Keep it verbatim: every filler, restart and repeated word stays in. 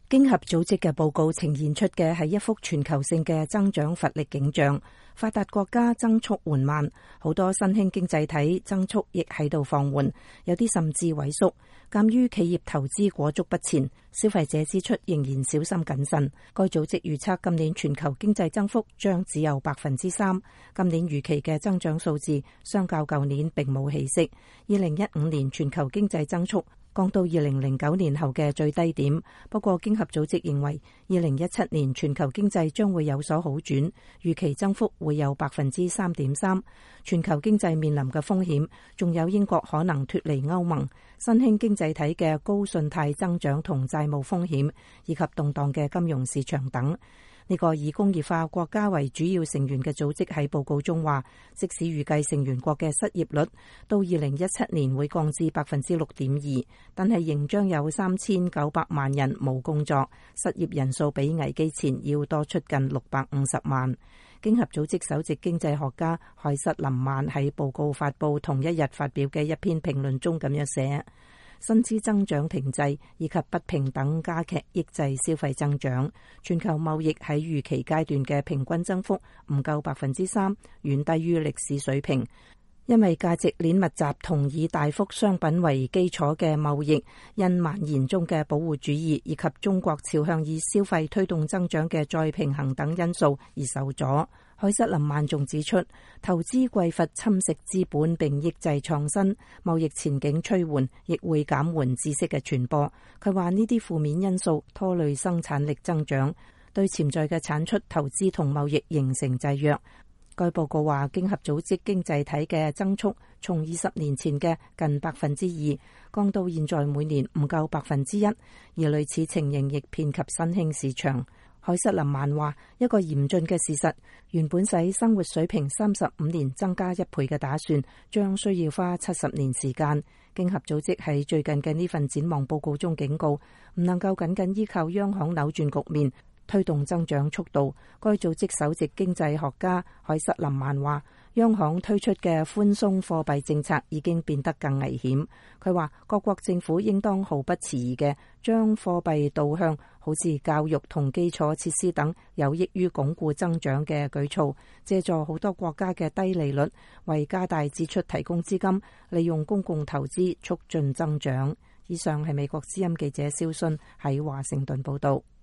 經合組織嘅報告呈現出嘅係一幅全球性嘅增長乏力景象，發達國家增速緩慢，好多新興經濟體增速亦喺度放緩，有啲甚至萎縮。鑒於企業投資裹足不前，消費者支出仍然小心謹慎。該組織預測今年全球經濟增幅將只有百分之三，今年預期嘅增長數字相較舊年並冇起色。二零一五年全球經濟增速降到二零零九年後嘅最低點，不過經合組織認為二零一七年全球經濟將會有所好轉，預期增幅會有百分之三點三。全球經濟面臨嘅風險，仲有英國可能脫離歐盟、新興經濟體嘅高信貸增長同債務風險，以及動盪嘅金融市場等。呢個以工業化國家為主要成員嘅組織喺報告中話，即使預計成員國嘅失業率到二零一七年會降至百分之六點二，但係仍將有三千九百萬人冇工作，失業人數比危機前要多出近六百五十萬。經合組織首席經濟學家海瑟林曼喺報告發佈同一日發表嘅一篇評論中咁樣寫：薪資增長停滯以及不平等加劇抑制消費增長，全球貿易喺預期階段嘅平均增幅唔夠百分之三，遠低於歷史水平。因為價值鏈密集同以大幅商品為基礎嘅貿易，因蔓延中嘅保護主義以及中國朝向以消費推動增長嘅再平衡等因素而受阻。海瑟林曼仲指出，投資匱乏侵蝕資本並抑制創新，貿易前景趨緩，亦會減緩知識嘅傳播。佢話呢啲負面因素拖累生產力增長，對潛在嘅產出、投資同貿易形成制約。該報告話，經合組織經濟體嘅增速從二十年前嘅近百分之二降到現在每年唔夠百分之一，而類似情形亦遍及新興市場。海瑟林曼話，一個嚴峻嘅事實，原本使生活水平三十五年增加一倍嘅打算，將需要花七十年時間。經合組織喺最近嘅呢份展望報告中警告，唔能夠僅僅依靠央行扭轉局面推動增長速度。該組織首席經濟學家海瑟林曼話，央行推出嘅寬鬆貨幣政策已經變得更危險。佢話，各國政府應當毫不遲疑嘅將貨幣導向好似教育同基礎設施等有益於鞏固增長嘅舉措，借助好多國家嘅低利率，為加大支出提供資金，利用公共投資促進增長。以上係美國之音記者蕭信喺華盛頓報道。